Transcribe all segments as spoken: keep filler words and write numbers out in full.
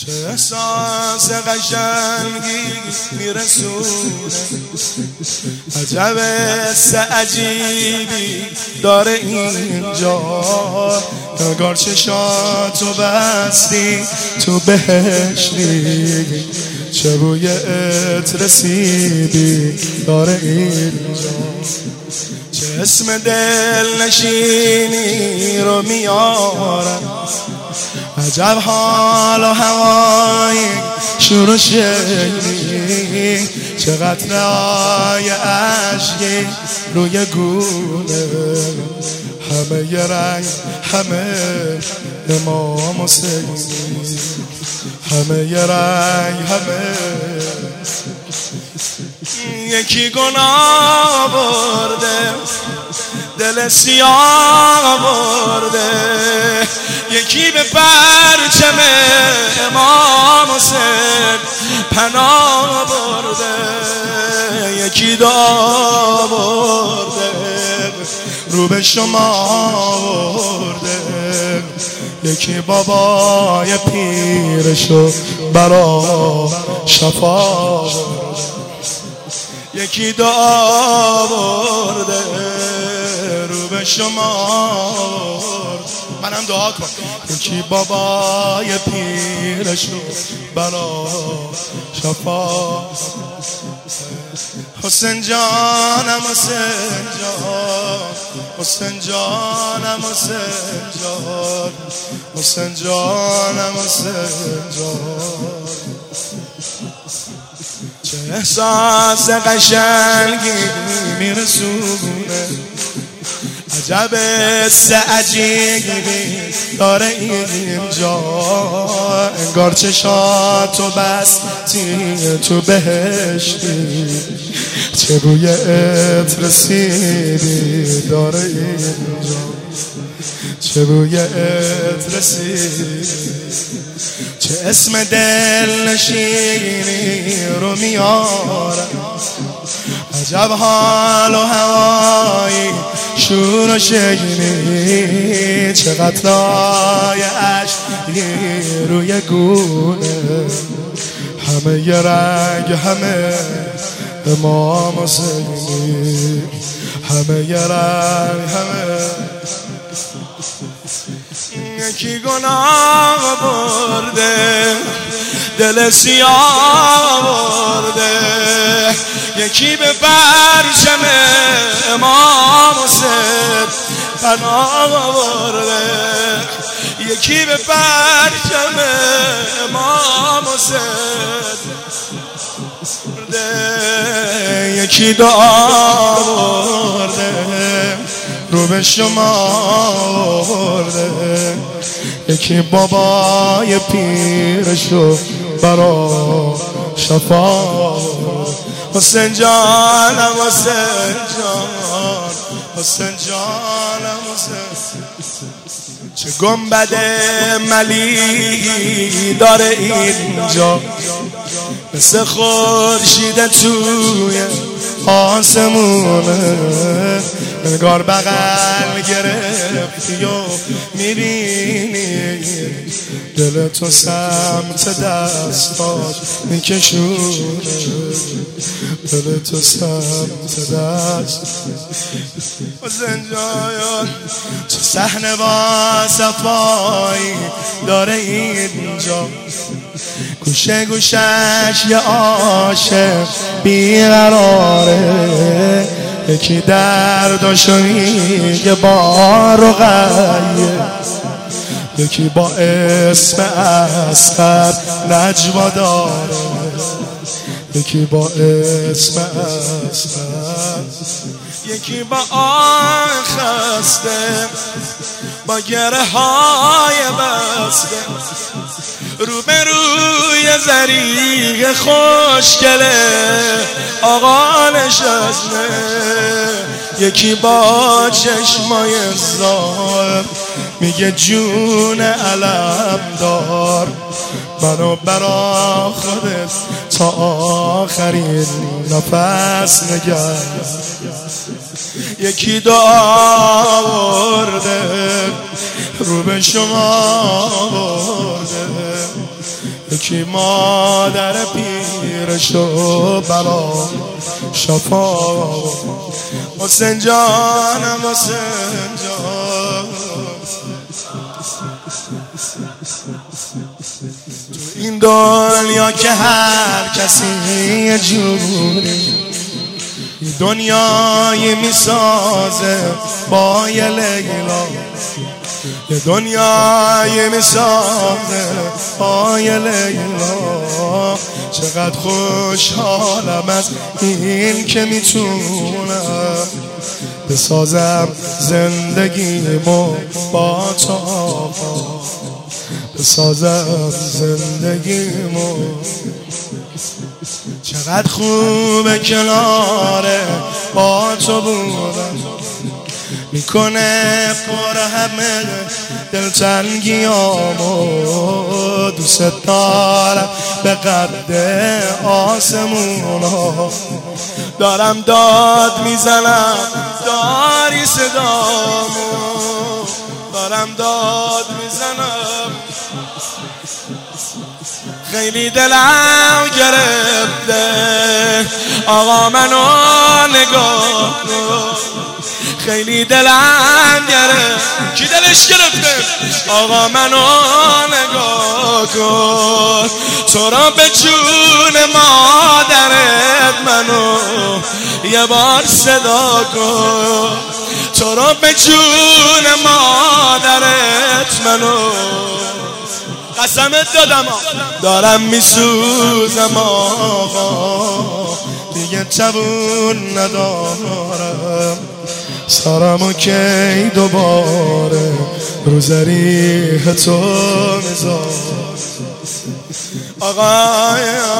چه احساس قشنگی میرسونه، عجب حس عجیبی داره اینجا. نگار چشاتو بستی تو بهشتی، چه بوی عطر سیبی داره اینجا. چه اسم دل نشینی رو میارن، عجب حال و هوای شروع شدی. چه قطره‌های اشکی روی گونه، همه ی رنگ همه امام حسینی، همه ی رنگ همه. یکی گناه برده دل سیاه برده، یکی به پرچم امام حسین پناه برده، یکی دعا برده رو به شما برده، یکی بابای پیرشو برا شفا برده، یکی دعا برده رو به شما. منم دعا کن. یکی بابای پیرشو برا شفا. حسین جانم حسین جان، حسین جانم حسین جان، حسین جانم حسین جان. چه احساس قشنگی میرسونه، عجب حس عجیبی داره اینجا. انگار چشاتو بستی تو بهشتی، چه بوی عطر سیبی داره اینجا، چه بوی عطر سیبی. چه اسم دل نشینی رو میارن، عجب حال و هوایی شور و شیرینی. چه قطره‌های اشکی روی گونه، همه ی رنگ همه امام حسینی، همه ی رنگ همه. یکی گناه برده دل سیاه برده، یکی به پرچم امام حسین پناه برده، یکی به پرچم امام حسین برده، یکی دعا برده رو به شما برده، یکی بابای پیرشو برا شفا. حسین جانم حسین جان، حسین جانم حسین. چه گنبد ملی داره اینجا، مثل خورشید توی آسمونه. نگار بغل گرفتی و میبینی، دل تو سمت دستات میکشونه، دل تو سمت دست. حسین جان چه صحنه با صفایی داره اینجا، گوشه گوشش یه عاشق بیقراره. یکی درداشو میگه با رقیه، یکی با اسم اصغر نجوا داره، یکی با اسم اصغر، یکی با آن خسته با گره های بسته، روبروی زریق خوشگله آقا نشسته. یکی با چشمای زار میگه جون علم دار، منو برا خودت تا آخرین نفس نگه. یکی دعا برده رو به شما برده، یکی مادر پیرشو برا شفا. حسین جانم حسین جان، تو این دنیا که هر کسی یه جوری دنیایی میسازه با یه لیلا، یه دنیایی میسازه با یه لیلا. چقدر خوشحالم از این که میتونم بسازم زندگیمو با تو آقا، بسازم زندگیمو. چقدر خوبه کناره با تو بودم، میکنه پر همه دلتنگیامو. دوست دارم به قد آسمونا، دارم داد میزنم داری صدامو، دارم داد میزنم. خیلی دلم گرفته آقا منو نگاه کن، خیلی دلم گرفته. کی دلش گرفته؟ آقا منو نگاه کن، تو را به جون مادرت منو یه بار صدا کن، تو را به جون مادرت منو. قسمت دادم دارم میسوزم آقا، دیگه توون ندارم، سرمو کی دوباره رو ذریح تو میذارم. آقا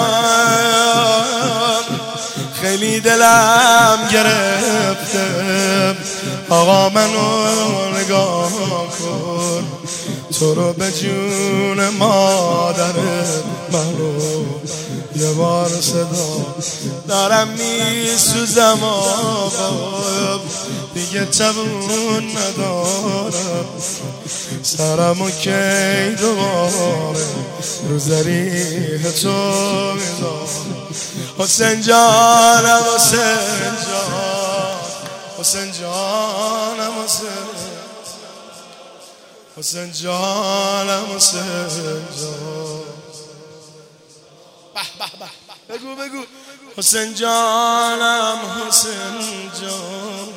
خیلی دلم گرفته آقا منو نگاه کن، تو رو به جون مادرت منو یه بار صدا. دارم میسوزم آقا، دیگه توون ندارم، سرمو کی دوباره رو ذریح تو میذارم. حسین جانم حسین جان، حسین جانم حسین، حسین جانم حسین جان. به به به بگو بگو. حسین جانم حسین جان،